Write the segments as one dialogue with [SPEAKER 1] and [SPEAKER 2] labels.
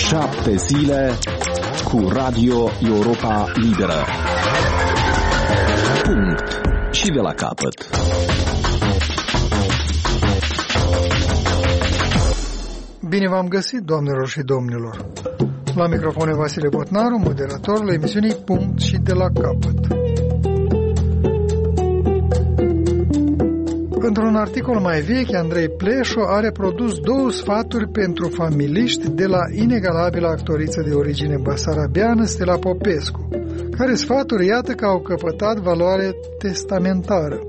[SPEAKER 1] 7 zile cu Radio Europa Liberă. Punct. Și de la capăt.
[SPEAKER 2] Bine v-am găsit, doamnelor și domnilor. La microfon Vasile Botnaru, moderatorul emisiunii Punct și de la capăt. Într-un articol mai vechi, Andrei Pleșu a reprodus 2 sfaturi pentru familiști de la inegalabila actoriță de origine basarabeană, Stella Popescu, care sfaturi iată că au căpătat valoare testamentară.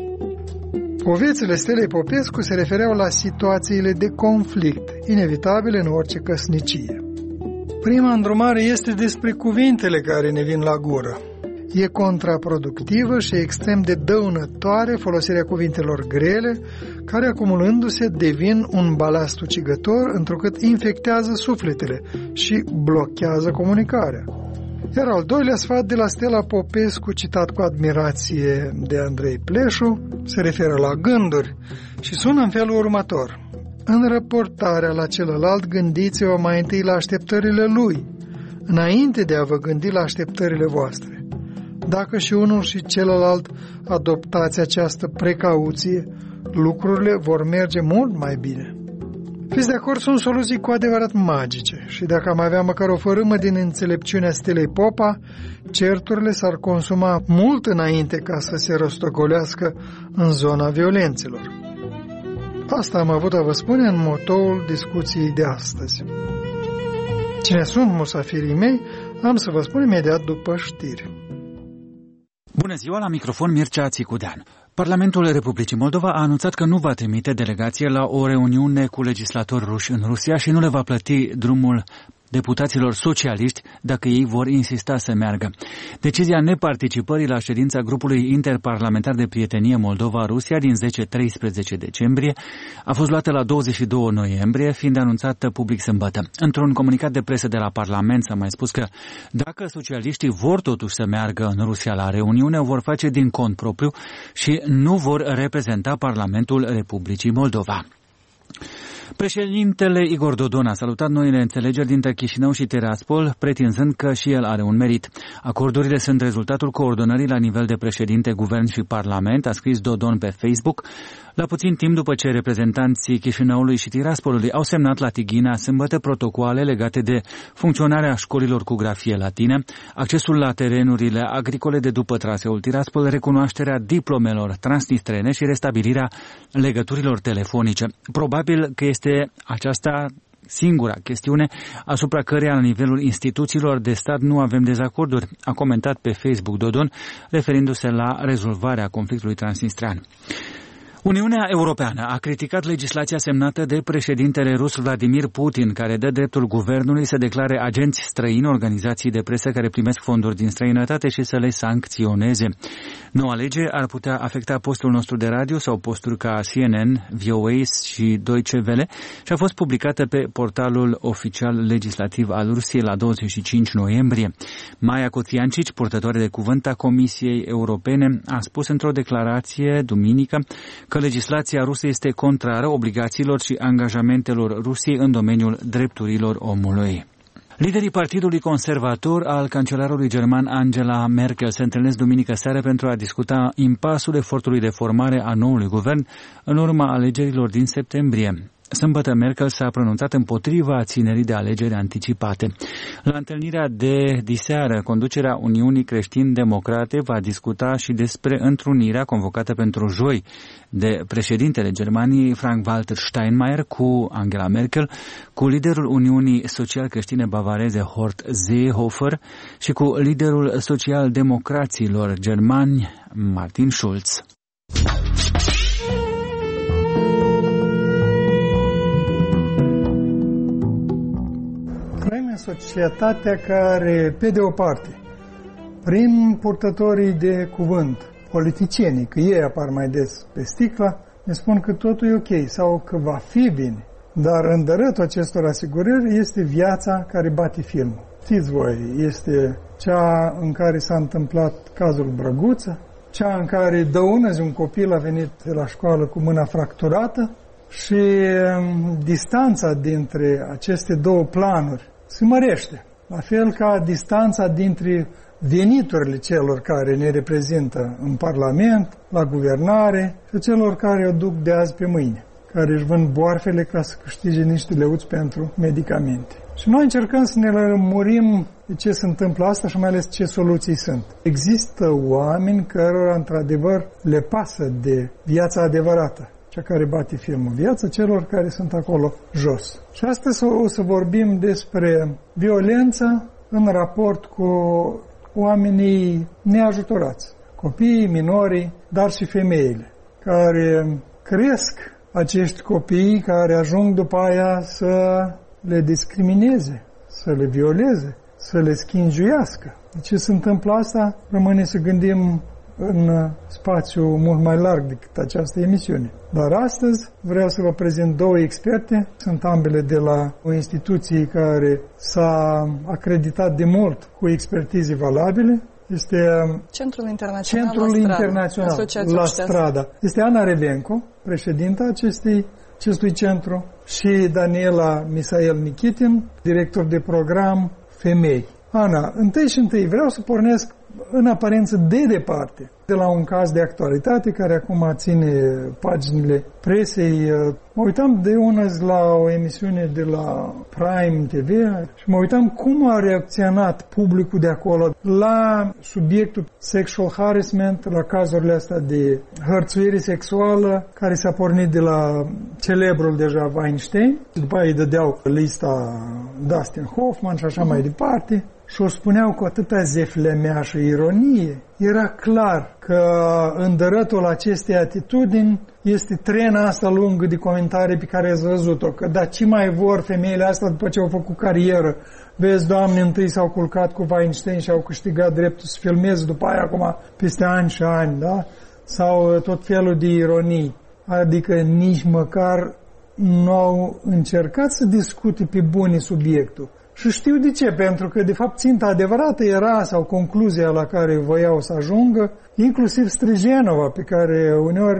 [SPEAKER 2] Povețile Stelei Popescu se refereau la situațiile de conflict, inevitabile în orice căsnicie. Prima îndrumare este despre cuvintele care ne vin la gură. E contraproductivă și extrem de dăunătoare folosirea cuvintelor grele, care acumulându-se devin un balast ucigător, întrucât infectează sufletele și blochează comunicarea. Iar al doilea sfat de la Stella Popescu, citat cu admirație de Andrei Pleșu, se referă la gânduri și sună în felul următor. În raportarea la celălalt, gândiți-vă mai întâi la așteptările lui, înainte de a vă gândi la așteptările voastre. Dacă și unul și celălalt adoptați această precauție, lucrurile vor merge mult mai bine. Fiți de acord, sunt soluții cu adevărat magice și dacă am avea măcar o fărâmă din înțelepciunea Stelei Popa, certurile s-ar consuma mult înainte ca să se rostogolească în zona violențelor. Asta am avut a vă spune în motoul discuției de astăzi. Cine sunt musafirii mei, am să vă spun imediat după știri.
[SPEAKER 3] Bună ziua, la microfon Mircea Țicudean. Parlamentul Republicii Moldova a anunțat că nu va trimite delegație la o reuniune cu legislatori ruși în Rusia și nu le va plăti drumul deputaților socialiști dacă ei vor insista să meargă. Decizia neparticipării la ședința grupului interparlamentar de prietenie Moldova-Rusia din 10-13 decembrie a fost luată la 22 noiembrie, fiind anunțată public sâmbătă. Într-un comunicat de presă de la Parlament s-a mai spus că dacă socialiștii vor totuși să meargă în Rusia la reuniune, o vor face din cont propriu și nu vor reprezenta Parlamentul Republicii Moldova. Președintele Igor Dodon a salutat noile înțelegeri dintre Chișinău și Tiraspol, pretinzând că și el are un merit. Acordurile sunt rezultatul coordonării la nivel de președinte, guvern și parlament, a scris Dodon pe Facebook, la puțin timp după ce reprezentanții Chișinăului și Tiraspolului au semnat la Tighina sâmbătă protocoale legate de funcționarea școlilor cu grafie latină, accesul la terenurile agricole de după traseul Tiraspol, recunoașterea diplomelor transnistrene și restabilirea legăturilor telefonice. Probabil că este aceasta singura chestiune asupra căreia la nivelul instituțiilor de stat nu avem dezacorduri, a comentat pe Facebook Dodon, referindu-se la rezolvarea conflictului transnistrean. Uniunea Europeană a criticat legislația semnată de președintele rus Vladimir Putin, care dă dreptul guvernului să declare agenți străini organizații de presă care primesc fonduri din străinătate și să le sancționeze. Noua lege ar putea afecta postul nostru de radio sau posturi ca CNN, VOA și Deutsche Welle și a fost publicată pe portalul oficial legislativ al Rusiei la 25 noiembrie. Maia Coțiancici, purtătoare de cuvânt a Comisiei Europene, a spus într-o declarație duminică că legislația rusă este contrară obligațiilor și angajamentelor Rusiei în domeniul drepturilor omului. Liderii Partidului Conservator al cancelarului german Angela Merkel se întâlnesc duminică seară pentru a discuta impasul efortului de formare a noului guvern în urma alegerilor din septembrie. Sâmbătă, Merkel s-a pronunțat împotriva ținerii de alegeri anticipate. La întâlnirea de diseară, conducerea Uniunii Creștin-Democrate va discuta și despre întrunirea convocată pentru joi de președintele Germaniei, Frank-Walter Steinmeier, cu Angela Merkel, cu liderul Uniunii Social-Creștine Bavareze, Horst Seehofer, și cu liderul social-democraților germani, Martin Schulz.
[SPEAKER 2] Societatea care, pe de o parte, prin purtătorii de cuvânt, politicienii, că ei apar mai des pe sticla, ne spun că totul e ok sau că va fi bine. Dar îndărătul acestor asigurări este viața care bate filmul. Știți voi, este cea în care s-a întâmplat cazul Brăguță, cea în care dăunăzi un copil a venit la școală cu mâna fracturată și distanța dintre aceste două planuri se mărește. La fel ca distanța dintre veniturile celor care ne reprezintă în Parlament, la guvernare și celor care o duc de azi pe mâine, care își vând boarfele ca să câștige niște leuți pentru medicamente. Și noi încercăm să ne lămurim de ce se întâmplă asta și mai ales ce soluții sunt. Există oameni cărora într-adevăr le pasă de viața adevărată, cea care bate filmul, viața celor care sunt acolo jos. Și astăzi o să vorbim despre violență în raport cu oamenii neajutorați, copiii, minorii, dar și femeile, care cresc acești copii care ajung după aia să le discrimineze, să le violeze, să le schingiuiască. De ce se întâmplă asta? Rămâne să gândim în spațiu mult mai larg decât această emisiune. Dar astăzi vreau să vă prezint două experte. Sunt ambele de la o instituție care s-a acreditat de mult cu expertize valabile. Este
[SPEAKER 4] Centrul Internațional
[SPEAKER 2] La Strada. Este Ana Revenco, președinta acestui centru, și Daniela Misael Nikitin, director de program Femei. Ana, întâi vreau să pornesc în aparență de departe de la un caz de actualitate care acum ține paginile presei. Mă uitam de una la o emisiune de la Prime TV și mă uitam cum a reacționat publicul de acolo la subiectul sexual harassment, la cazurile astea de hărțuire sexuală care s-a pornit de la celebrul deja Weinstein. După aia îi dădeau lista Dustin Hoffman și așa mai departe. Și o spuneau cu atâta zeflemea și ironie. Era clar că în dărătul acestei atitudini este trena asta lungă de comentarii pe care ați văzut-o. Că da, ce mai vor femeile astea după ce au făcut carieră? Vezi, Doamne, întâi s-au culcat cu Weinstein și au câștigat dreptul să filmeze, după aia acum peste ani și ani, da? Sau tot felul de ironii. Adică nici măcar nu au încercat să discute pe bune subiectul. Și știu de ce, pentru că de fapt ținta adevărată era, sau concluzia la care voiau să ajungă, inclusiv Strijenova, pe care uneori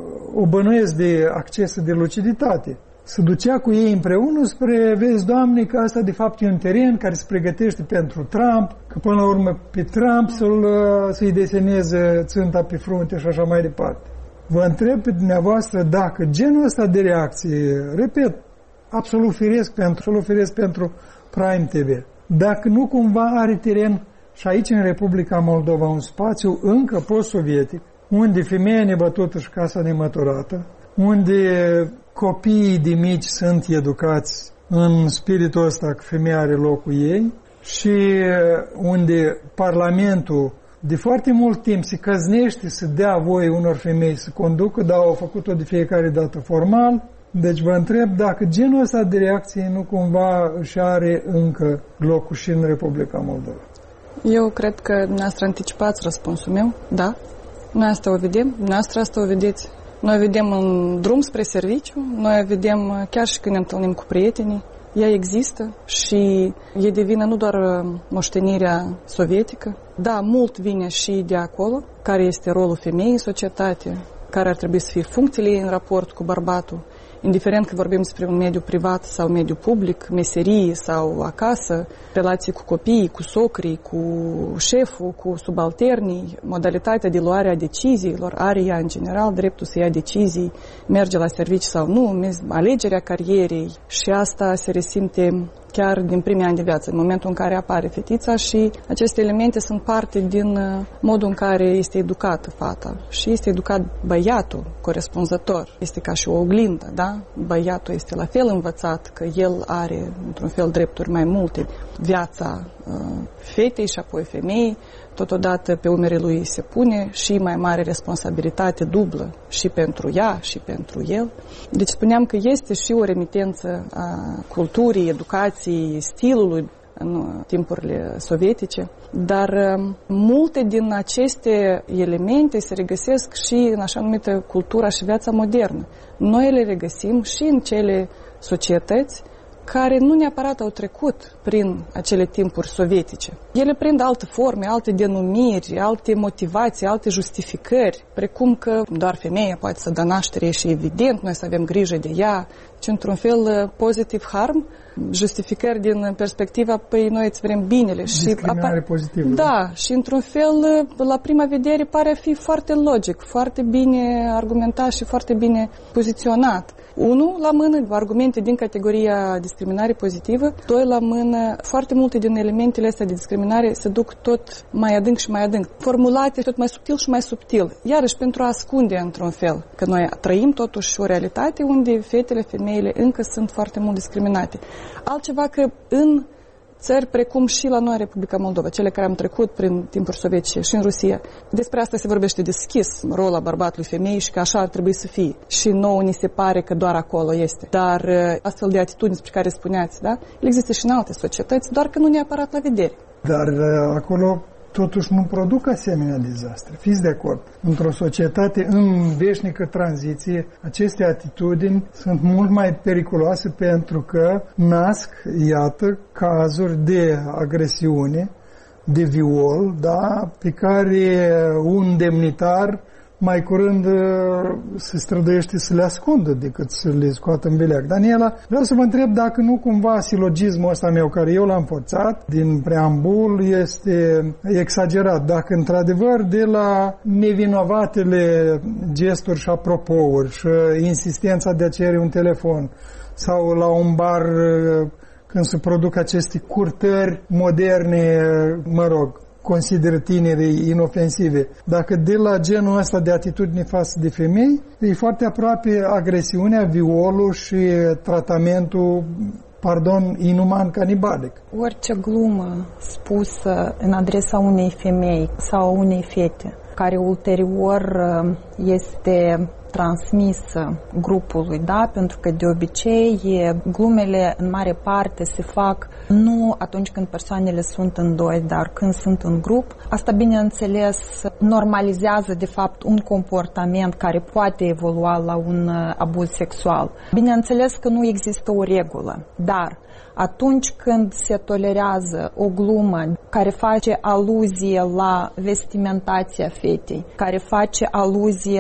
[SPEAKER 2] o bănuiesc de acces de luciditate. Se ducea cu ei împreună spre, vezi, Doamne, că asta de fapt e un teren care se pregătește pentru Trump, că până la urmă pe Trump să-i deseneze ținta pe frunte și așa mai departe. Vă întreb pe dumneavoastră dacă genul ăsta de reacție, repet, absolut firesc pentru Prime TV, dacă nu cumva are teren și aici în Republica Moldova un spațiu încă post-sovietic, unde femeia nebătută și casa nemăturată, unde copiii de mici sunt educați în spiritul ăsta că femeia are locul ei și unde Parlamentul de foarte mult timp se căznește să dea voie unor femei să conducă, dar au făcut-o de fiecare dată formal. Deci vă întreb dacă genul ăsta de reacție nu cumva își are încă locul și în Republica Moldova.
[SPEAKER 4] Eu cred că dumneavoastră anticipați răspunsul meu, da. Noi asta o vedem, dumneavoastră asta o vedeți. Noi vedem în drum spre serviciu, noi vedem chiar și când ne întâlnim cu prietenii. Ea există și e de vină nu doar moștenirea sovietică. Da, mult vine și de acolo, care este rolul femeii în societate, care ar trebui să fie funcțiile ei în raport cu bărbatul. Indiferent că vorbim despre un mediu privat sau mediu public, meserii sau acasă, relații cu copiii, cu socrii, cu șeful, cu subalternii, modalitatea de luare a deciziilor, are ea în general dreptul să ia decizii, merge la serviciu sau nu, alegerea carierei și asta se resimte chiar din primii ani de viață, în momentul în care apare fetița și aceste elemente sunt parte din modul în care este educată fata și este educat băiatul corespunzător. Este ca și o oglindă, da? Băiatul este la fel învățat că el are, într-un fel, drepturi mai multe. Viața fetei și apoi femeii, totodată pe umerii lui se pune și mai mare responsabilitate dublă și pentru ea și pentru el. Deci spuneam că este și o remitență a culturii, educației, stilului în timpurile sovietice, dar multe din aceste elemente se regăsesc și în așa numită cultura și viața modernă. Noi le regăsim și în cele societăți care nu neapărat au trecut prin acele timpuri sovietice. Ele prind alte forme, alte denumiri, alte motivații, alte justificări, precum că doar femeia poate să dea naștere și evident, noi să avem grijă de ea, ci într-un fel pozitiv harm, justificări din perspectiva, păi noi îți vrem binele.
[SPEAKER 2] Discriminare pozitivă.
[SPEAKER 4] Da, și într-un fel, la prima vedere, pare a fi foarte logic, foarte bine argumentat și foarte bine poziționat. Unu, la mână, argumente din categoria discriminare pozitivă. Doi, la mână, foarte multe din elementele astea de discriminare se duc tot mai adânc și mai adânc. Formulate tot mai subtil și mai subtil. Iarăși pentru a ascunde într-un fel că noi trăim totuși o realitate unde fetele, femeile încă sunt foarte mult discriminate. Altceva că în țări precum și la noi, Republica Moldova, cele care am trecut prin timpuri sovietice și în Rusia, despre asta se vorbește deschis, rolul bărbatului, femeii și că așa ar trebui să fie. Și nouă ni se pare că doar acolo este. Dar astfel de atitudini despre care spuneați, da? El există și în alte societăți, doar că nu neapărat la vedere.
[SPEAKER 2] Dar acolo totuși nu produc asemenea dezastre. Fiți de acord. Într-o societate în veșnică tranziție, aceste atitudini sunt mult mai periculoase pentru că nasc, iată, cazuri de agresiune, de viol, da, pe care un demnitar mai curând se străduiește să le ascundă decât să le scoată în beleag. Daniela, vreau să vă întreb dacă nu cumva silogismul ăsta meu, care eu l-am forțat din preambul, este exagerat. Dacă într-adevăr de la nevinovatele gesturi și apropouri și insistența de a cere un telefon sau la un bar când se produc aceste curtări moderne, consideră tinerii inofensive. Dacă de la genul ăsta de atitudine față de femei, e foarte aproape agresiunea, violul și tratamentul, inuman, canibalic.
[SPEAKER 5] Orice glumă spusă în adresa unei femei sau unei fete, care ulterior este transmisă grupului, da? Pentru că de obicei glumele în mare parte se fac nu atunci când persoanele sunt în doi, dar când sunt în grup. Asta, bineînțeles, normalizează de fapt un comportament care poate evolua la un abuz sexual. Bineînțeles că nu există o regulă, dar atunci când se tolerează o glumă care face aluzie la vestimentația fetei, care face aluzie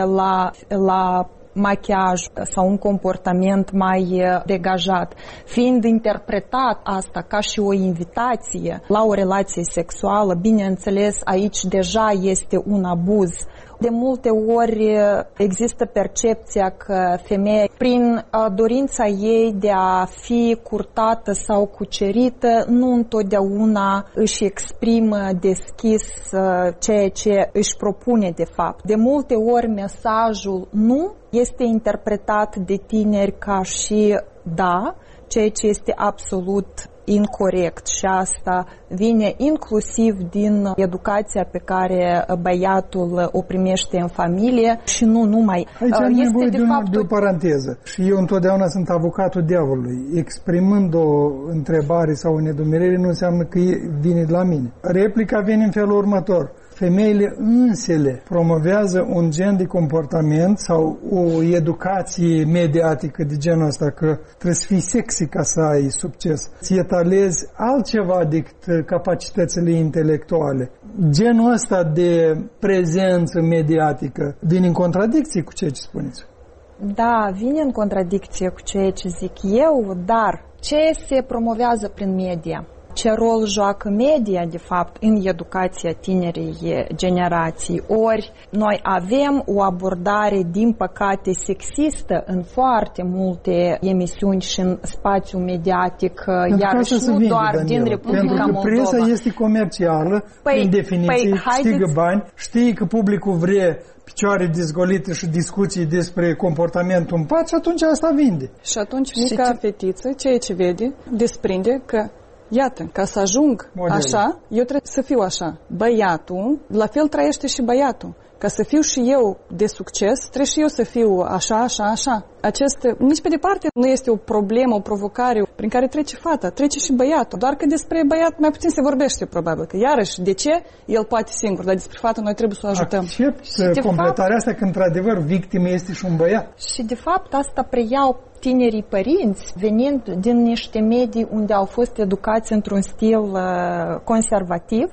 [SPEAKER 5] la machiaj sau un comportament mai degajat, fiind interpretat asta ca și o invitație la o relație sexuală, bineînțeles, aici deja este un abuz. De multe ori există percepția că femeia, prin dorința ei de a fi curtată sau cucerită, nu întotdeauna își exprimă deschis ceea ce își propune de fapt. De multe ori mesajul nu este interpretat de tineri ca și da, ceea ce este absolut incorect și asta vine inclusiv din educația pe care băiatul o primește în familie și nu numai.
[SPEAKER 2] Aici am nevoie de o paranteză. Și eu întotdeauna sunt avocatul diavolului. Exprimând o întrebare sau o nedumerire nu înseamnă că vine de la mine. Replica vine în felul următor. Femeile însele promovează un gen de comportament sau o educație mediatică de genul ăsta, că trebuie să fii sexy ca să ai succes. Ți etalezi altceva decât capacitățile intelectuale. Genul ăsta de prezență mediatică vine în contradicție cu ceea ce spuneți.
[SPEAKER 5] Da, vine în contradicție cu ceea ce zic eu, dar ce se promovează prin media? Ce rol joacă media, de fapt, în educația tinerei generații? Ori noi avem o abordare, din păcate, sexistă în foarte multe emisiuni și în spațiul mediatic, iarăși nu doar
[SPEAKER 2] Daniela,
[SPEAKER 5] din Republica Moldova.
[SPEAKER 2] Pentru că presa este comercială, prin definiție, câștigă bani, știi că publicul vrea picioare dezgolite și discuții despre comportamentul în pat și atunci asta vinde.
[SPEAKER 4] Și atunci mica fetiță, ceea ce vede, desprinde că iată, ca să ajung așa, eu trebuie să fiu așa. Băiatul, la fel trăiește și băiatul. Ca să fiu și eu de succes, trebuie și eu să fiu așa, așa, așa. Nici pe departe nu este o problemă, o provocare prin care trece fata, trece și băiatul. Doar că despre băiat mai puțin se vorbește, probabil. Că iarăși, de ce? El poate singur, dar despre fată noi trebuie să o ajutăm.
[SPEAKER 2] Accept completarea asta că, într-adevăr, victimă este și un băiat.
[SPEAKER 5] Și, de fapt, asta preiau tinerii părinți, venind din niște medii unde au fost educați într-un stil conservativ,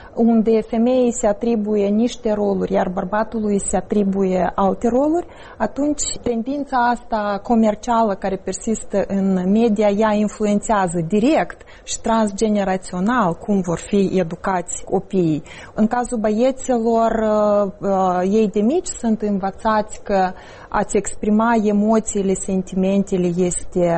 [SPEAKER 5] unde femeii se atribuie niște roluri, iar bărbatului se atribuie alte roluri, atunci tendința asta comercială care persistă în media, ea influențează direct și transgenerațional cum vor fi educați copiii. În cazul băieților, ei de mici sunt învățați că a-ți exprima emoțiile, sentimentele este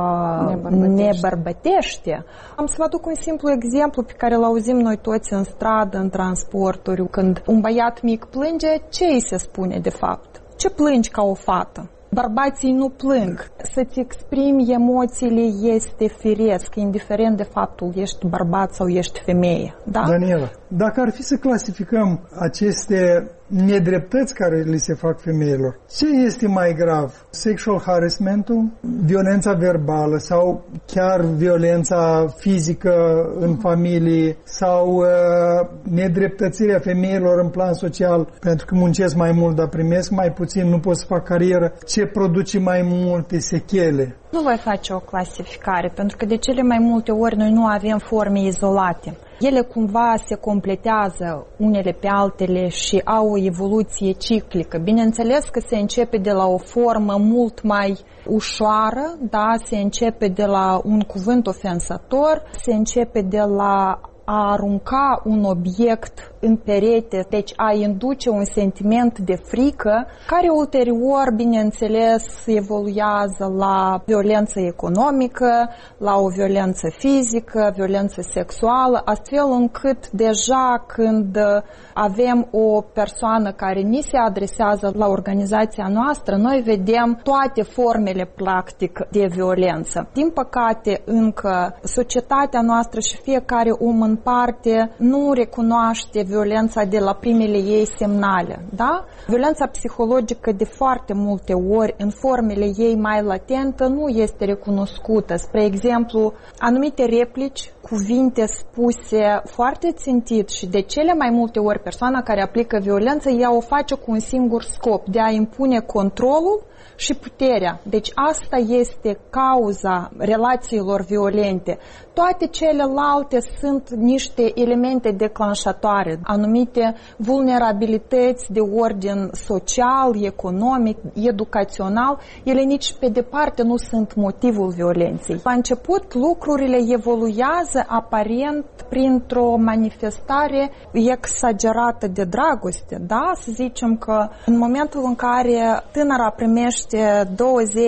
[SPEAKER 5] nebărbătește. Am să vă aduc un simplu exemplu pe care îl auzim noi toți în stradă, în transporturi. Când un băiat mic plânge, ce îi se spune de fapt? Ce plângi ca o fată? Bărbații nu plâng. Să-ți exprimi emoțiile este firesc, indiferent de faptul ești bărbat sau ești femeie. Da?
[SPEAKER 2] Daniela, dacă ar fi să clasificăm aceste nedreptăți care li se fac femeilor, ce este mai grav? Sexual harassment-ul, violența verbală sau chiar violența fizică în familie sau nedreptățirea femeilor în plan social pentru că muncesc mai mult, dar primesc mai puțin, nu pot să fac carieră? Ce produce mai multe sechele?
[SPEAKER 5] Nu voi face o clasificare, pentru că de cele mai multe ori noi nu avem forme izolate. Ele cumva se completează unele pe altele și au o evoluție ciclică. Bineînțeles că se începe de la o formă mult mai ușoară, da? Se începe de la un cuvânt ofensător, se începe de la a arunca un obiect în perete, deci a induce un sentiment de frică, care ulterior, bineînțeles, evoluează la violență economică, la o violență fizică, violență sexuală, astfel încât deja când avem o persoană care ni se adresează la organizația noastră, noi vedem toate formele, practic, de violență. Din păcate, încă societatea noastră și fiecare om în parte nu recunoaște violența de la primele ei semnale, da? Violența psihologică de foarte multe ori, în formele ei mai latentă, nu este recunoscută. Spre exemplu, anumite replici, cuvinte spuse foarte țintit și de cele mai multe ori persoana care aplică violență, ea o face cu un singur scop, de a impune controlul și puterea. Deci asta este cauza relațiilor violente. Toate celelalte sunt niște elemente declanșatoare, anumite vulnerabilități de ordin social, economic, educațional, ele nici pe departe nu sunt motivul violenței. La început lucrurile evoluează aparent printr-o manifestare exagerată de dragoste, da? Să zicem că în momentul în care tânăra primește 20-30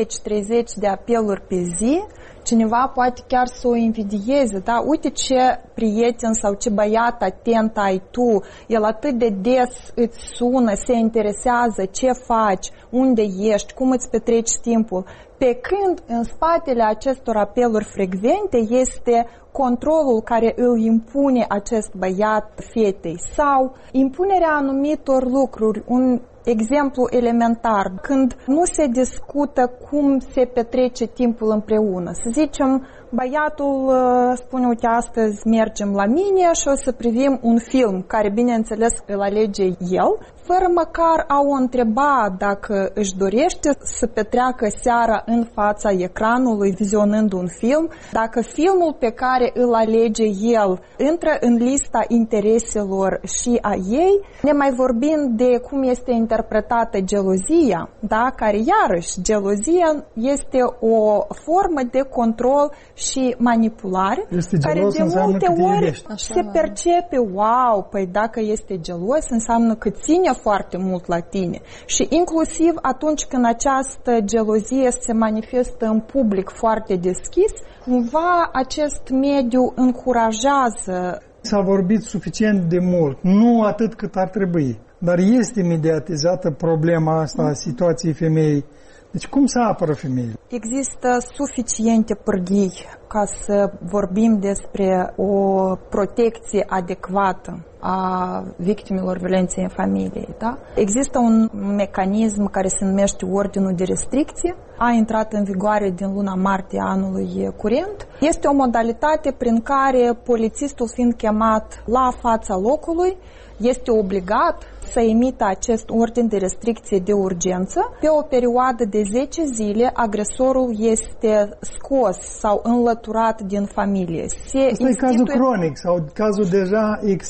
[SPEAKER 5] de apeluri pe zi, cineva poate chiar să o invidieze, da? Uite ce prieten sau ce băiat atent ai tu, el atât de des îți sună, se interesează ce faci, unde ești, cum îți petreci timpul. Pe când în spatele acestor apeluri frecvente este controlul care îl impune acest băiat fetei sau impunerea anumitor lucruri. Un exemplu elementar, când nu se discută cum se petrece timpul împreună. Să zicem, băiatul spune, uite, astăzi mergem la mine și o să privim un film, care, bineînțeles, îl alege el, fără măcar a o întreba dacă își dorește să petreacă seara în fața ecranului vizionând un film, dacă filmul pe care îl alege el intră în lista intereselor și a ei, ne mai vorbind de cum este interpretată gelozia, da? Care iarăși, gelozia este o formă de control și manipulare, care de multe ori se percepe, wow, păi dacă este gelos înseamnă că ține foarte mult la tine. Și inclusiv atunci când această gelozie se manifestă în public foarte deschis, cumva acest mediu încurajează.
[SPEAKER 2] S-a vorbit suficient de mult, nu atât cât ar trebui, dar este mediatizată problema asta a situației femeii. Deci cum să apără femeile?
[SPEAKER 5] Există suficiente pârghii ca să vorbim despre o protecție adecvată a victimelor violenței în familie. Da? Există un mecanism care se numește Ordinul de Restricție, a intrat în vigoare din luna martie anului curent. Este o modalitate prin care polițistul, fiind chemat la fața locului, este obligat să emită acest ordin de restricție de urgență. Pe o perioadă de 10 zile, agresorul este scos sau înlăturat din familie.
[SPEAKER 2] Asta e cazul cronic sau cazul deja extrem.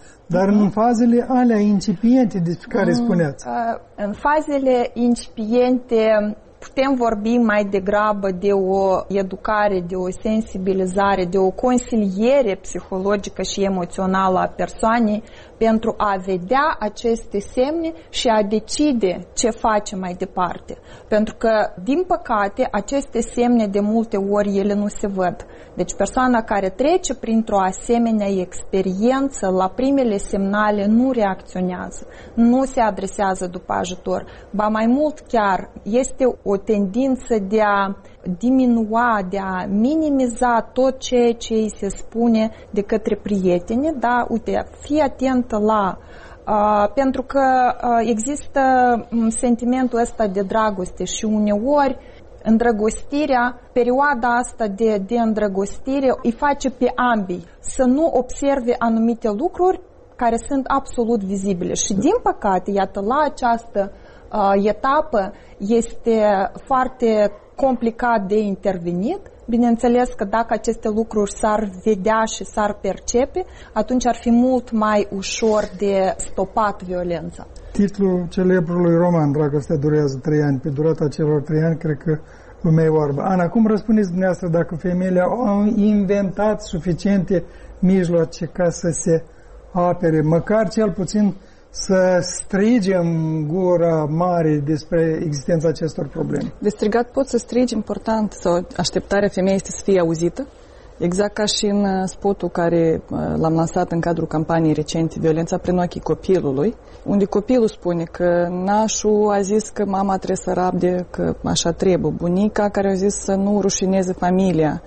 [SPEAKER 2] Dar în fazele alea incipiente despre care spuneați.
[SPEAKER 5] În fazele incipiente putem vorbi mai degrabă de o educare, de o sensibilizare, de o consiliere psihologică și emoțională a persoanei pentru a vedea aceste semne și a decide ce face mai departe. Pentru că, din păcate, aceste semne de multe ori ele nu se văd. Deci persoana care trece printr-o asemenea experiență, la primele semnale nu reacționează, nu se adresează după ajutor. Ba mai mult chiar, este o tendință de a diminua, de a minimiza tot ceea ce îi se spune de către prieteni, da, uite, fii atentă la... pentru că există sentimentul ăsta de dragoste și uneori îndrăgostirea, perioada asta de îndrăgostire îi face pe ambii să nu observe anumite lucruri care sunt absolut vizibile. Și din păcate, iată, la această etapă este foarte complicat de intervenit. Bineînțeles că dacă aceste lucruri s-ar vedea și s-ar percepe, atunci ar fi mult mai ușor de stopat violența.
[SPEAKER 2] Titlul celebrului roman, Dragostea durează 3 ani. Pe durata celor 3 ani, cred că lumea e oarbă. Ana, cum răspundeți dumneavoastră dacă femeile au inventat suficiente mijloace ca să se apere, măcar cel puțin să strige în gura mare despre existența acestor probleme?
[SPEAKER 4] De strigat poți să strigi, important, sau așteptarea femeii este să fie auzită. Exact ca și în spotul care l-am lansat în cadrul campaniei recente, Violența prin ochii copilului, unde copilul spune că nașul a zis că mama trebuie să rabde, că așa trebuie, bunica care a zis să nu rușineze familia,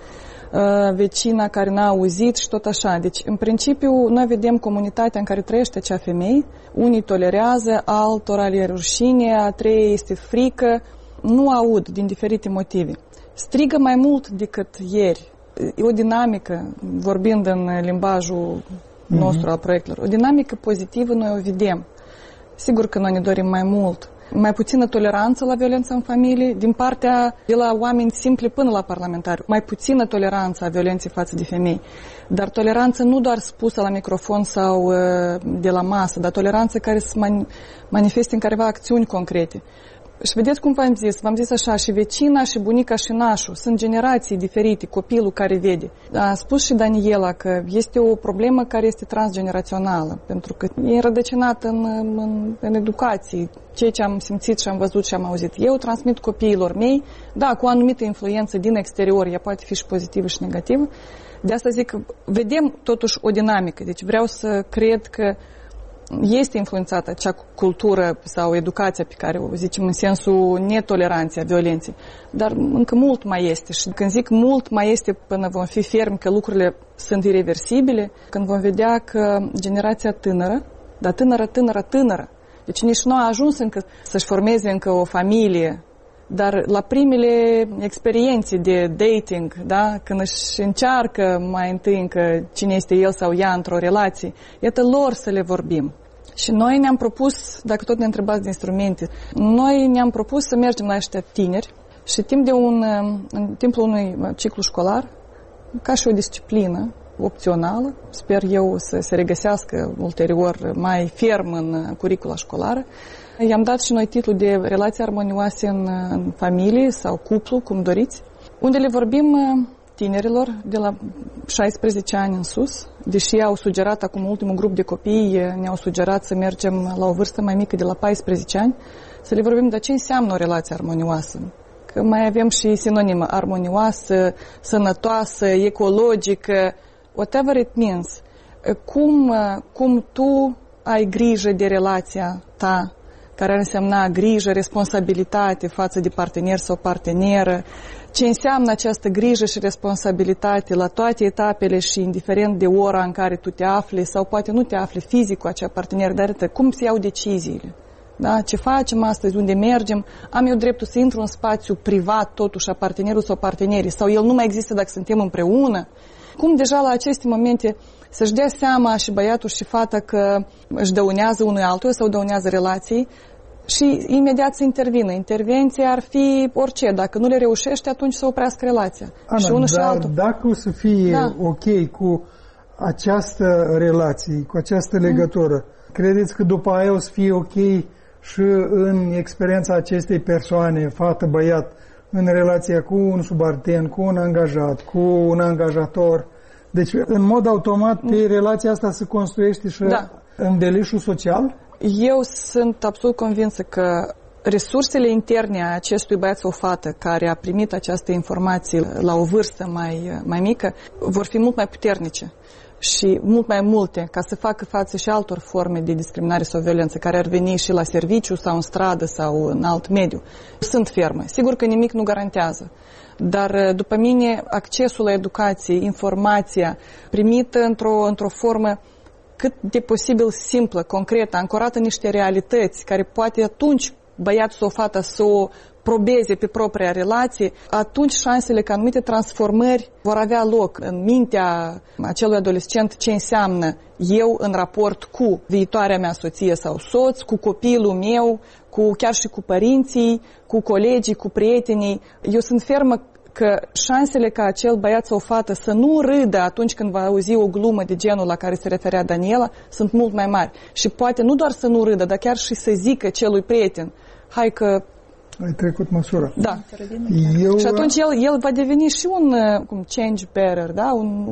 [SPEAKER 4] vecina care n-a auzit și tot așa. Deci, în principiu, noi vedem comunitatea în care trăiește acea femeie, unii tolerează, altora le rușine, a treia este frică, nu aud din diferite motive. Strigă mai mult decât ieri. E o dinamică, vorbind în limbajul nostru al proiectelor, o dinamică pozitivă noi o vedem. Sigur că noi ne dorim mai mult. Mai puțină toleranță la violență în familie, din partea de la oameni simpli până la parlamentari. Mai puțină toleranță a violenței față de femei. Dar toleranță nu doar spusă la microfon sau de la masă, dar toleranță care se manifeste în careva acțiuni concrete. Și vedeți cum v-am zis așa, și vecina, și bunica, și nașul. Sunt generații diferite, copilul care vede. A spus și Daniela că este o problemă care este transgenerațională, pentru că e înrădăcinată în educație, ceea ce am simțit și am văzut și am auzit. Eu transmit copiilor mei, da, cu o anumită influență din exterior, ea poate fi și pozitivă și negativă. De asta zic că vedem totuși o dinamică. Deci vreau să cred că este influențată acea cultură sau educația pe care o zicem în sensul netoleranței a violenței, dar încă mult mai este. Și când zic mult mai este până vom fi fermi că lucrurile sunt irreversibile, când vom vedea că generația tânără, dar tânără, deci nici nu a ajuns încă să-și formeze încă o familie, dar la primele experiențe de dating, da, când își încearcă mai întâi încă cine este el sau ea într-o relație, iată lor să le vorbim. Și noi ne-am propus, dacă tot ne întrebați de instrumente, noi ne-am propus să mergem la ăștia tineri și în timpul unui ciclu școlar, ca și o disciplină opțională, sper eu să se regăsească ulterior mai ferm în curicula școlară, i-am dat și noi titlul de relații armonioase în familie sau cuplu, cum doriți, unde le vorbim tinerilor de la 16 ani în sus, deși au sugerat acum ultimul grup de copii, ne-au sugerat să mergem la o vârstă mai mică de la 14 ani, să le vorbim de ce înseamnă o relație armonioasă. Că mai avem și sinonimă armonioasă, sănătoasă, ecologică, whatever it means. Cum tu ai grijă de relația ta, care ar însemna grijă, responsabilitate față de partener sau parteneră, ce înseamnă această grijă și responsabilitate la toate etapele și indiferent de ora în care tu te afli sau poate nu te afli fizic cu acea partener, dar cum se iau deciziile. Da? Ce facem astăzi, unde mergem, am eu dreptul să intru în spațiu privat totuși a partenerului sau partenerii sau el nu mai există dacă suntem împreună. Cum deja la aceste momente să-și dea seama și băiatul și fata că își dăunează unui altuia sau dăunează relației și imediat să intervină. Intervenția ar fi orice. Dacă nu le reușește, atunci să oprească relația.
[SPEAKER 2] Ana,
[SPEAKER 4] și unul și altul.
[SPEAKER 2] Dacă o să fie ok cu această relație, cu această legătură, credeți că după aia o să fie ok și în experiența acestei persoane, fată-băiat, în relația cu un subaltern, cu un angajat, cu un angajator? Deci, în mod automat, pe relația asta se construiește și îndelișul social?
[SPEAKER 4] Eu sunt absolut convinsă că resursele interne a acestui băiat sau fată care a primit această informație la o vârstă mai mică vor fi mult mai puternice și mult mai multe ca să facă față și altor forme de discriminare sau violență care ar veni și la serviciu sau în stradă sau în alt mediu. Sunt fermă. Sigur că nimic nu garantează. Dar, după mine, accesul la educație, informația primită într-o formă cât de posibil simplă, concretă, ancorată în niște realități, care poate atunci băiatul sau fata să o probeze pe propria relație, atunci șansele ca anumite transformări vor avea loc în mintea acelui adolescent ce înseamnă eu în raport cu viitoarea mea soție sau soț, cu copilul meu, chiar și cu părinții, cu colegii, cu prietenii. Eu sunt fermă că șansele ca acel băiat sau fată să nu râdă atunci când va auzi o glumă de genul la care se referea Daniela sunt mult mai mari. Și poate nu doar să nu râdă, dar chiar și să zică celui prieten, hai că
[SPEAKER 2] ai trecut măsura.
[SPEAKER 4] Da. Și atunci el va deveni și un change bearer, da?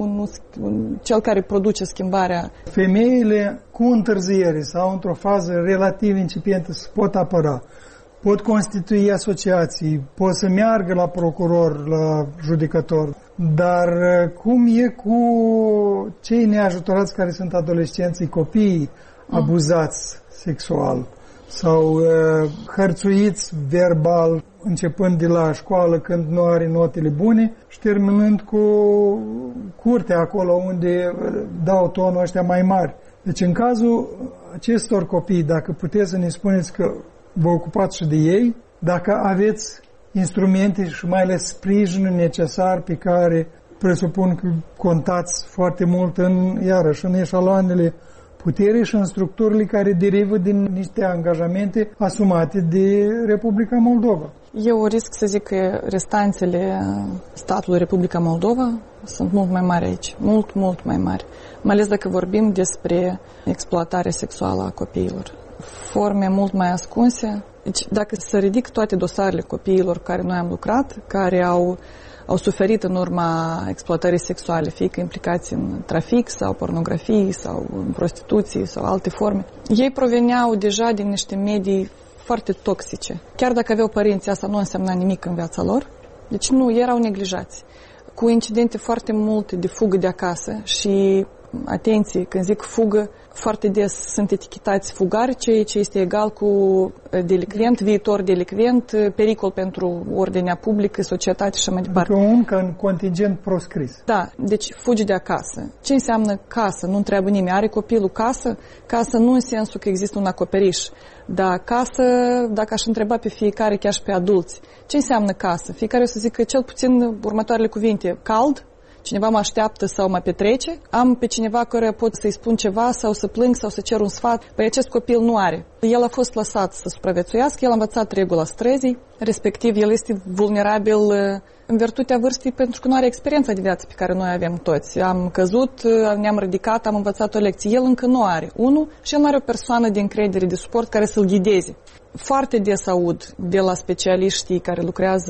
[SPEAKER 4] Cel care produce schimbarea.
[SPEAKER 2] Femeile cu întârziere sau într-o fază relativ incipientă se pot apăra, pot constitui asociații, pot să meargă la procuror, la judecător, dar cum e cu cei neajutorați care sunt adolescenții, copiii abuzați sexual sau hărțuiți verbal, începând de la școală când nu are notele bune și terminând cu curtea acolo unde dau tonul ăștia mai mari. Deci în cazul acestor copii, dacă puteți să ne spuneți că vă ocupați și de ei, dacă aveți instrumente și mai ales sprijinul necesar pe care presupun că contați foarte mult în eșaloanele puterii și în structurile care derivă din niște angajamente asumate de Republica Moldova.
[SPEAKER 4] Eu risc să zic că restanțele statului Republica Moldova sunt mult mai mari aici, mult mai mari, mai ales dacă vorbim despre exploatare sexuală a copiilor. Forme mult mai ascunse. Deci, dacă se ridic toate dosarele copiilor cu care noi am lucrat, care au suferit în urma exploatării sexuale, fie că implicați în trafic sau pornografie sau în prostituție sau alte forme, ei proveneau deja din niște medii foarte toxice. Chiar dacă aveau părinți, asta nu însemna nimic în viața lor. Deci nu, erau neglijați. Cu incidente foarte multe de fugă de acasă și, atenție, când zic fugă, foarte des sunt etichetați fugari, ceea ce este egal cu delicvent, viitor delicvent, pericol pentru ordinea publică, societate și mai departe.
[SPEAKER 2] Adică un contingent proscris.
[SPEAKER 4] Da, deci fugi de acasă. Ce înseamnă casă? Nu întreabă nimeni. Are copilul casă? Casă nu în sensul că există un acoperiș. Dar casă, dacă aș întreba pe fiecare, chiar și pe adulți, ce înseamnă casă? Fiecare o să zică cel puțin următoarele cuvinte. Cald? Cineva mă așteaptă sau mă petrece, am pe cineva care pot să-i spun ceva sau să plâng sau să cer un sfat. Păi acest copil nu are. El a fost lăsat să supraviețuiască, el a învățat regula străzii, respectiv el este vulnerabil în virtutea vârstei pentru că nu are experiența de viață pe care noi avem toți. Am căzut, ne-am ridicat, am învățat o lecție. El încă nu are. Și el nu are o persoană de încredere, de suport care să-l ghideze. Foarte des aud de la specialiștii care lucrează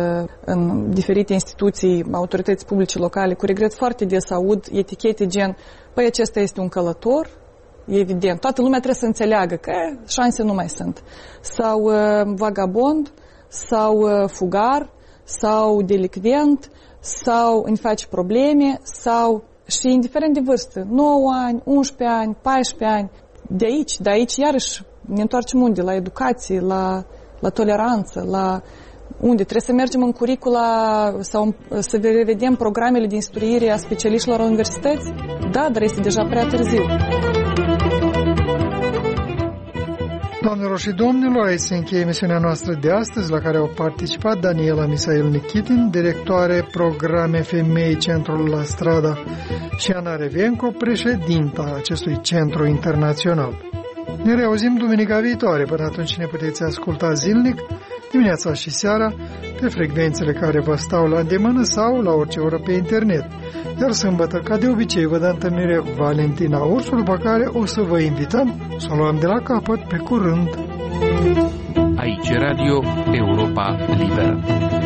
[SPEAKER 4] în diferite instituții, autorități publice locale, cu regret foarte des aud etichete gen, păi acesta este un călător, e evident, toată lumea trebuie să înțeleagă că șanse nu mai sunt. Sau vagabond, sau fugar, sau delicvent, sau îmi face probleme, sau și indiferent de vârstă, 9 ani, 11 ani, 14 ani, de aici iarăși ne întoarcem unde? La educație, la toleranță, la unde? Trebuie să mergem în curicula sau să revedem programele de instruire a specialiștilor la universități? Da, dar este deja prea târziu.
[SPEAKER 2] Doamnelor și domnilor, aici se încheie emisiunea noastră de astăzi, la care au participat Daniela Misail Nichitin, directoare programe Femei Centrul La Strada, și Ana Revenco, președinta acestui centru internațional. Ne reauzim duminica viitoare, până atunci ne puteți asculta zilnic, dimineața și seara, pe frecvențele care vă stau la îndemână sau la orice oră pe internet. Iar sâmbătă, ca de obicei, vă dă întâlnire Valentina Ursu, după care o să vă invităm să o luăm de la capăt pe curând.
[SPEAKER 1] Aici Radio Europa Liberă.